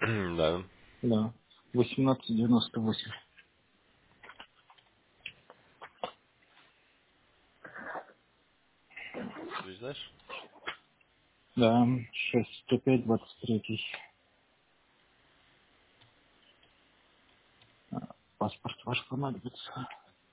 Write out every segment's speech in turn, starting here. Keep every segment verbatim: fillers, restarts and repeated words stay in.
Да. Да. восемнадцать девяносто восемь. Ты знаешь? Да, шесть сто пять двадцать третий. А, Паспорт ваш понадобится.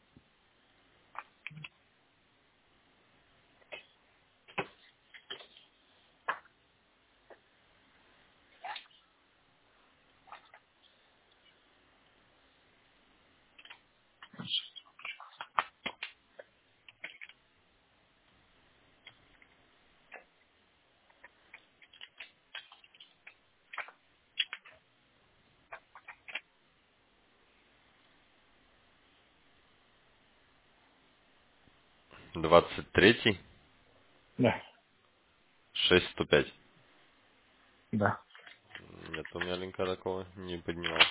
Двадцать третий, Да, шесть сто пять. да. Нет, у меня линка такого не поднимался.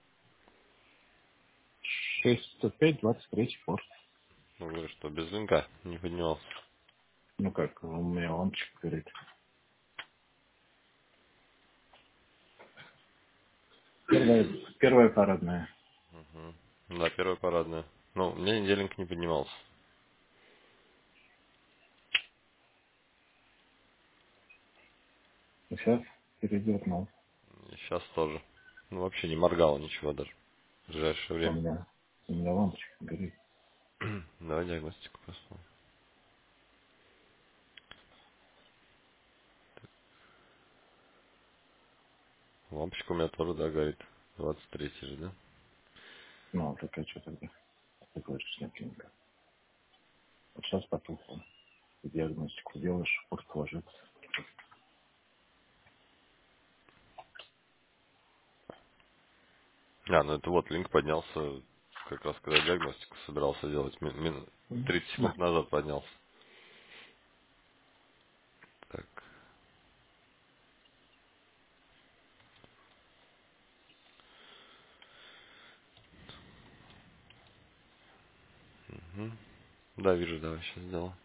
шесть сто пять двадцать третий порт. Ну, говорю, что без линка не поднимался. Ну как, у меня лампочка горит. Первая, первая парадная. Мгм. Да, первая парадная. Ну, у меня нигде линк не поднимался. Сейчас передернул. И сейчас тоже. Ну, вообще не моргало ничего даже. В ближайшее У время. меня, у меня лампочка горит. Давай диагностику посмотрим. Лампочка у меня тоже, да, горит. Двадцать третий же, да? Ну, так а что тогда? Ты говоришь, нет линка. Вот сейчас потухло. Диагностику делаешь, порт ложится. А, ну это вот линк поднялся, как раз когда я диагностику собирался делать. Мин, мин- М, тридцать Да. секунд назад поднялся. Так. Мгм. Да, вижу, давай сейчас сделаю.